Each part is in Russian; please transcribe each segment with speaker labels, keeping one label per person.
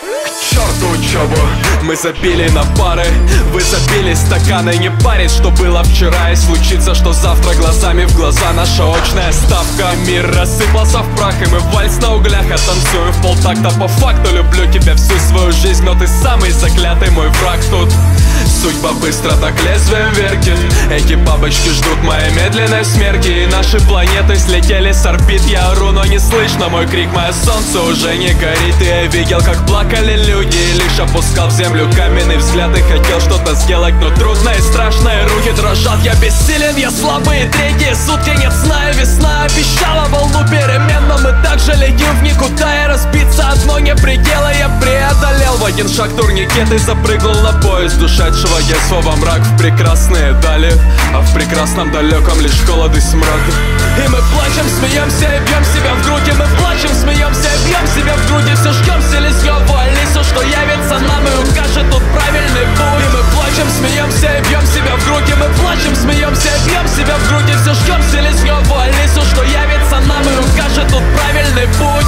Speaker 1: черту учебу, мы забили на пары. Вы забили стаканы, не парить, что было вчера. И случится, что завтра глазами в глаза. Наша очная ставка. Мир рассыпался в прах, и мы вальс на углях. Я танцую в полтакта по факту. Люблю тебя всю свою жизнь, но ты самый заклятый мой враг тут. Судьба быстро так лезвием вертит. Эти бабочки ждут моей медленной смерти. И наши планеты слетели с орбит. Я ору, но не слышно мой крик. Мое солнце уже не горит. И я видел, как плакали люди. И лишь опускал в землю каменный взгляд. И хотел что-то сделать, но трудно и страшно. И руки дрожат, я бессилен, я слабый. Третьи сутки нет сна, и весна обещала волну перемен. Но мы также летим в никуда. И разбиться одно не предела. Я преодолел в один шаг турникет и запрыгнул на поезд ушедшего детства во мрак, в прекрасные дали. А в прекрасном далеком лишь холод и смрад. И мы плачем, смеемся и бьем себя в грудь. И мы плачем, смеемся и бьем себя в грудь. И все ждем селезневу Алису, что явится нам и укажет тут правильный путь. И мы плачем, смеемся и бьем себя в грудь. И мы плачем, смеемся и бьем себя в грудь. И все ждем селезневу Алису, что явится нам и укажет тут правильный путь.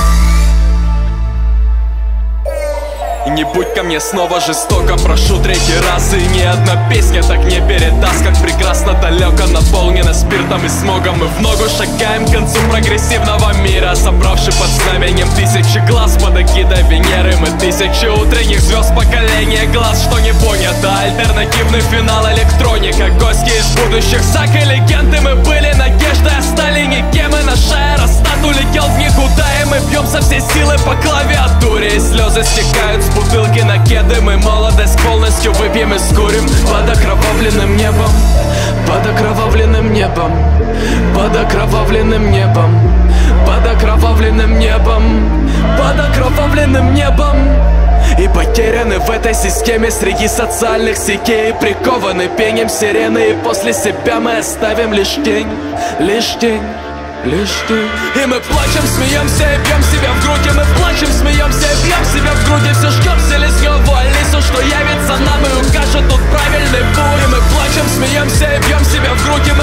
Speaker 1: И не будь ко мне снова жестоко, прошу третий раз. И ни одна песня так не передаст, как прекрасно далеко наполнена спиртом и смогом. Мы в ногу шагаем к концу прогрессивного мира, собравши под знаменем тысячи глаз под эгидой Венеры. Мы тысячи утренних звезд поколения глаз, что не понято. Альтернативный финал электроника, гости из будущих саг и легенды. Мы были надеждой, а стали никем. И наш аэростат улетел в никуда. И мы бьем со всей силы по клавиатуре. И слезы стекают с бутылки на кеды. Мы молодость полностью выпьем и скурим под окровавленным небом. Под окровавленным небом. Под окровавленным небом. Под окровавленным небом. Под окровавленным небом. И потеряны в этой системе среди социальных сетей. Прикованы пением сирены. И после себя мы оставим лишь тень. Лишь тень. Лишь ты. И мы плачем, смеемся и бьем себя в грудь. И мы плачем, смеемся и бьем себя в грудь. И все ждем селезневу Алису, что явится нам и укажет тут правильный путь. И мы плачем, смеемся и бьем себя в грудь. И